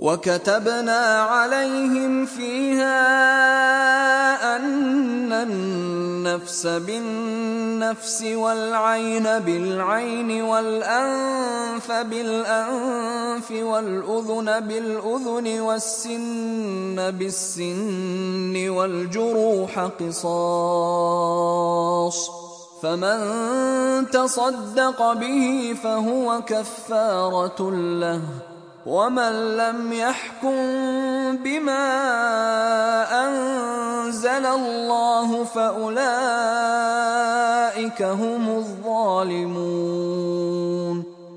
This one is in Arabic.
وكتبنا عليهم فيها أن النفس بالنفس والعين بالعين والأنف بالأنف والأذن بالأذن والسن بالسن والجروح قصاص، فمن تصدق به فهو كفارة له، ومن لم يحكم بما أنزل الله فأولئك هم الظالمون.